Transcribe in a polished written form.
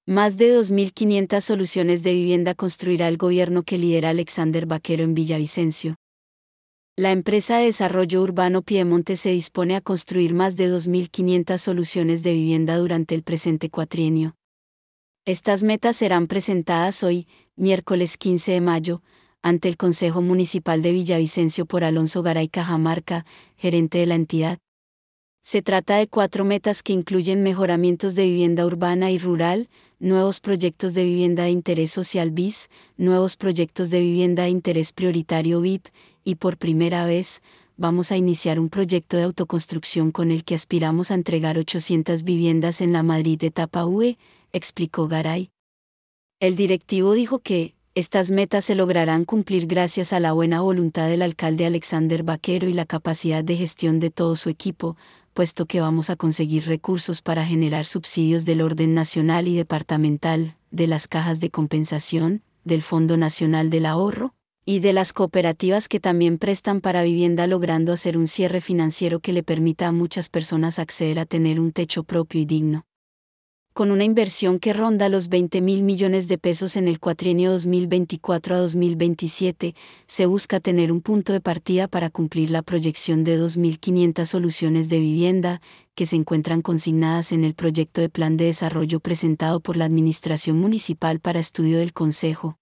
Más de 2.500 soluciones de vivienda construirá el gobierno que lidera Alexander Vaquero en Villavicencio. La empresa de desarrollo urbano Piedemonte se dispone a construir más de 2.500 soluciones de vivienda durante el presente cuatrienio. Estas metas serán presentadas hoy, miércoles 15 de mayo, ante el Consejo Municipal de Villavicencio por Alonso Garay Cajamarca, gerente de la entidad. Se trata de 4 metas que incluyen mejoramientos de vivienda urbana y rural, nuevos proyectos de vivienda de interés social BIS, nuevos proyectos de vivienda de interés prioritario VIP, y por primera vez, vamos a iniciar un proyecto de autoconstrucción con el que aspiramos a entregar 800 viviendas en la Madrid etapa UE, explicó Garay. El directivo dijo que, estas metas se lograrán cumplir gracias a la buena voluntad del alcalde Alexander Vaquero y la capacidad de gestión de todo su equipo, puesto que vamos a conseguir recursos para generar subsidios del orden nacional y departamental, de las cajas de compensación, del Fondo Nacional del Ahorro, y de las cooperativas que también prestan para vivienda, logrando hacer un cierre financiero que le permita a muchas personas acceder a tener un techo propio y digno. Con una inversión que ronda los 20.000 millones de pesos en el cuatrienio 2024 a 2027, se busca tener un punto de partida para cumplir la proyección de 2.500 soluciones de vivienda, que se encuentran consignadas en el proyecto de plan de desarrollo presentado por la Administración Municipal para estudio del Consejo.